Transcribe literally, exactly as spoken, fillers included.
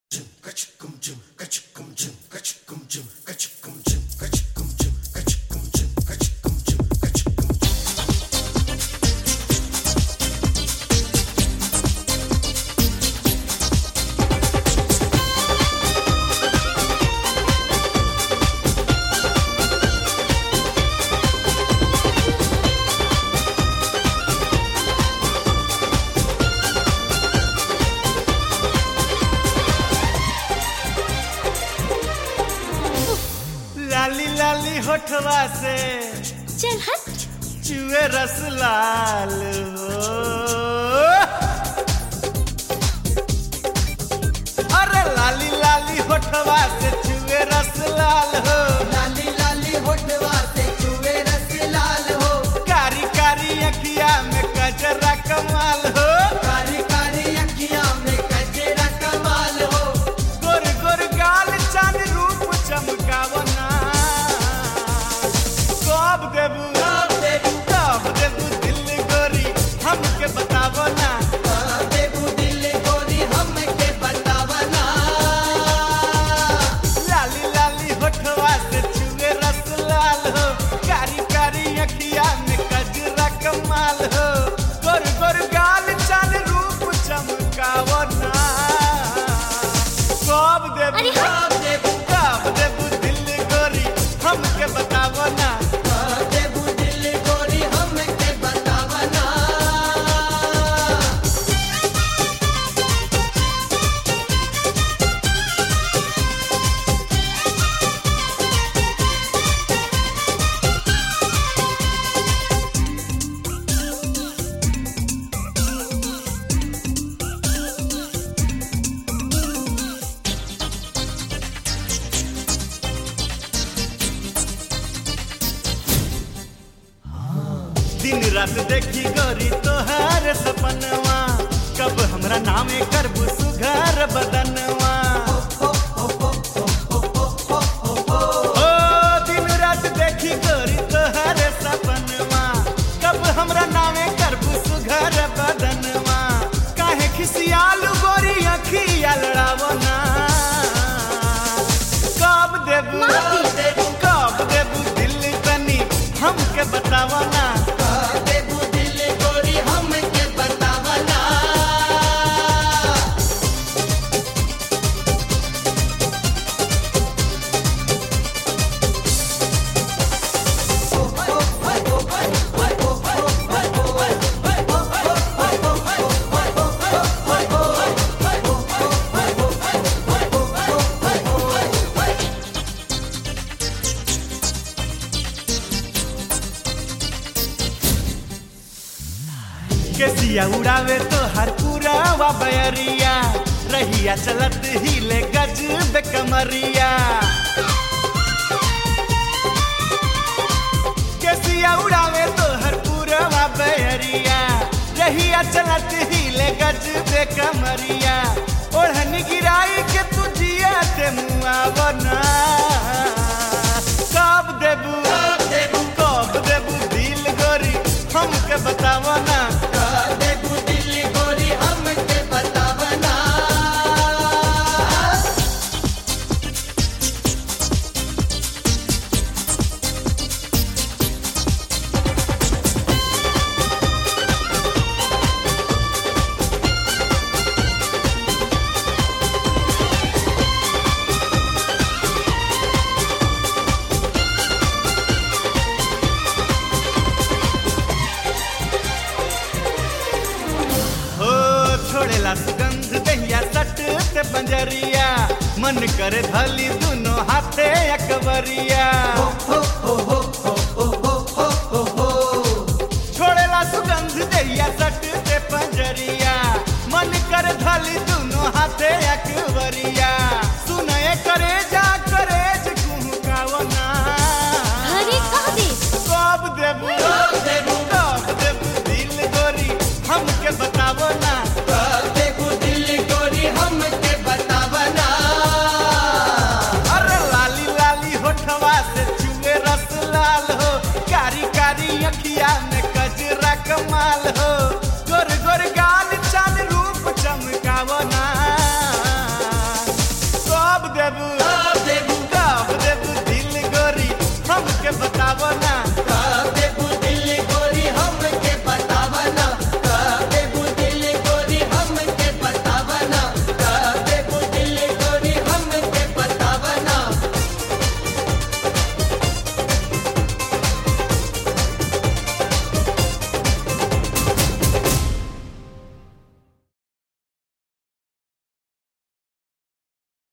लाली लाली होठवा से चल हट चुए रस लाल हो। अरे लाली लाली होठवा से चुए रस लाल हो। लाली लाली होठवा से चुए रस लाल हो। कारी कारी अखिया में कजरा कमाल हो। कारी कारी अखिया में कजरा कमाल हो। गोर गोर गाल चांद रूप चमकावना। कब देबू कब देबू कब देबू दिल गोरी हमके बतावो ना। कब देबू दिल गोरी हमके बतावना। लाली लाली होठवा से चुए रस लाल हो। कारी कारी अखिया में कजरा कमाल हो। गोर गोर गाल चांद रूप चमकावो ना। कब देबू अरे हट। कब देबू कब देबू दिल गोरी हमके बतावो ना। कब देबू दिल गोरी हमके बतावना। दिन रात देखी गोरी तोहार सपनवा। कब हमरा नामे करबू सुघर बदनवा। ओ दिन रात देखी गोरी तोहार सपनवा। कब हमरा नामे करबू सुघर बदनवा। काहे खिसियालू गोरी अखिया लड़ावो ना। कब देबू माफी। कब देबू दिल तनी हमके बतावो ना। कब देबू दिल गोरी हमके बतावना। केसिया उड़ावे तो हर पूरा बयरिया। रहिया चलत हिले गज बे कमरिया। केसिया उड़ावे तो हर पूरा बयरिया। रहिया चलत हिले गज बे कमरिया। ओढ़नी गिराई के तुझिया ते मुआ बना। कब देबू कब देबू कब देबू दिल गोरी हमके बतावो ना। कब देबू दिल गोरी हमके बतावना। हो छोड़ेला सुगंध दहिया सट ते पंजरिया। मन करे धली दुनो हाथे अकबरिया। छोड़ेला सुगंध दहिया सट ते पंजरिया। मन करे धली दुनो हाथे अकबरिया।